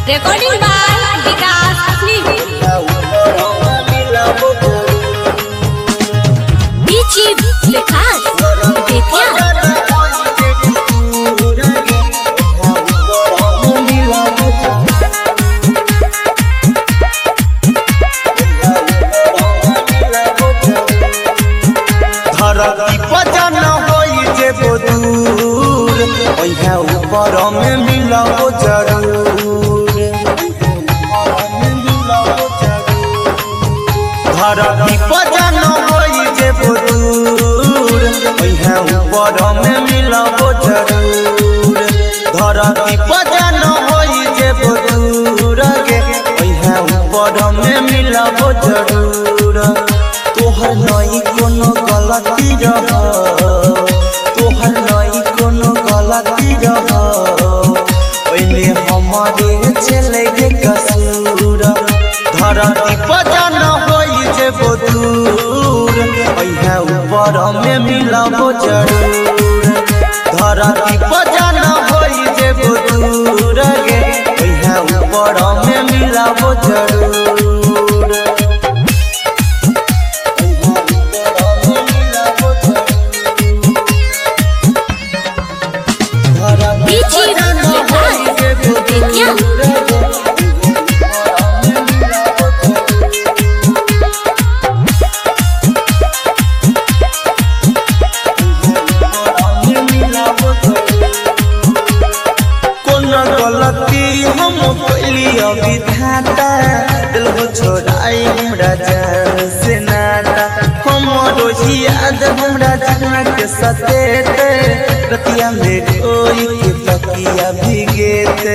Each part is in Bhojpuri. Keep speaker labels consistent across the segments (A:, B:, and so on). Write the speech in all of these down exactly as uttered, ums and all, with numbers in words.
A: Recording by Vikas Asli. D J Vikas Betya.
B: धरती पजन होई जे दूर ओइहा ऊपर में मिलबो जरूर। धरती पजन होई जे दूर ओइहा ऊपर में मिलबो जरूर। धरती पजन होई जे दूर के ओइहा ऊपर में मिलबो जरूर। तोहर नई कोनो गलती रह, तोहर नई कोनो गलती रह, ओइमे हमारे चले गे कसूर। धरती पजन होई जे दूर ओइहा ऊपर में मिलबो जरूर। धरती पजन होई जे दूर गे ओइहा ऊपर में मिलबो जरूर।
A: D J Vikas Betya.
B: गलती हम कैली विधाता दिल हो छोड़ाई हमरा जान से नाता। हमरो याद हमरा जान के सतेते रतिया में कोई के तकिया भीगेते।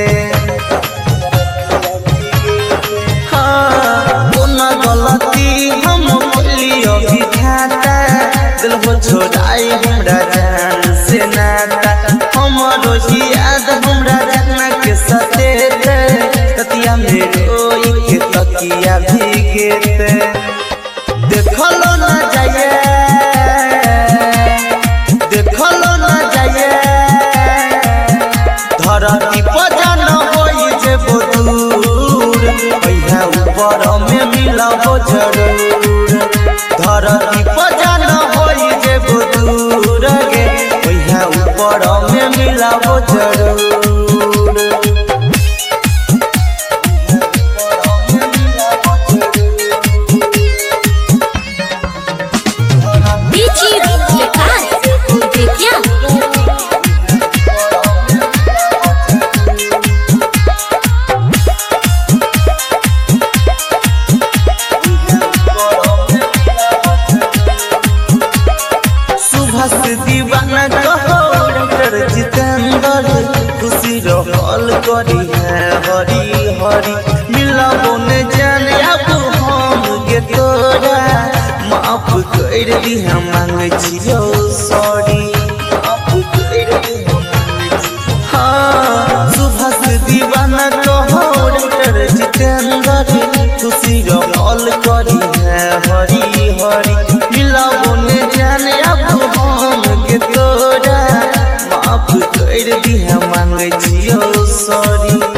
B: हाँ कोना गलती हम कैली विधाता दिल हो छोड़ाई हमरा जान से नाता। हमरो याद हमरा जान के सतेते रतिया में कोई के तकिया भीगेते। देखलो ना जाए देखलो ना जाए धरती पजन होई जे दूर ओइहा ऊपर में मिलबो जरूर। धरती पजन होई जे दूर गे ओइहा ऊपर में मिलबो जरूर।
A: D J Vikas Betya.
B: Subhash दीवाना कहो डॉक्टर जितेंद्र खुशी रहल करी है हरी हरी। मिलबो ने जान अब हम के तोरा माफ कर दी हम मांगे छियो सॉरी। माफ कर दी हम मांगे छियो। हाँ सुभाष दीवाना कहो डॉक्टर जितेंद्र खुशी रहल करी है हरी हरी। मिलबो ने जान अब हम के तोरा माफ कर दी हम मांगे छियो सॉरी।